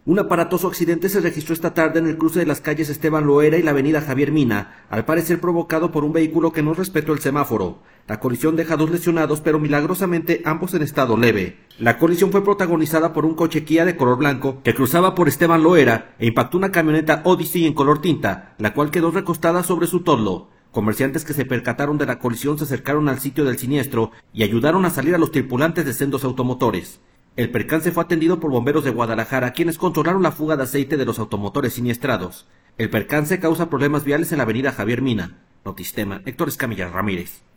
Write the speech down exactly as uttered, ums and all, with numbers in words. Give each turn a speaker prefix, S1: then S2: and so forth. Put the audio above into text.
S1: Un aparatoso accidente se registró esta tarde en el cruce de las calles Esteban Loera y la avenida Javier Mina, al parecer provocado por un vehículo que no respetó el semáforo. La colisión deja dos lesionados, pero milagrosamente ambos en estado leve. La colisión fue protagonizada por un coche Kia de color blanco que cruzaba por Esteban Loera e impactó una camioneta Odyssey en color tinta, la cual quedó recostada sobre su toldo. Comerciantes que se percataron de la colisión se acercaron al sitio del siniestro y ayudaron a salir a los tripulantes de sendos automotores. El percance fue atendido por bomberos de Guadalajara, quienes controlaron la fuga de aceite de los automotores siniestrados. El percance causa problemas viales en la avenida Javier Mina. Notistema, Héctor Escamilla Ramírez.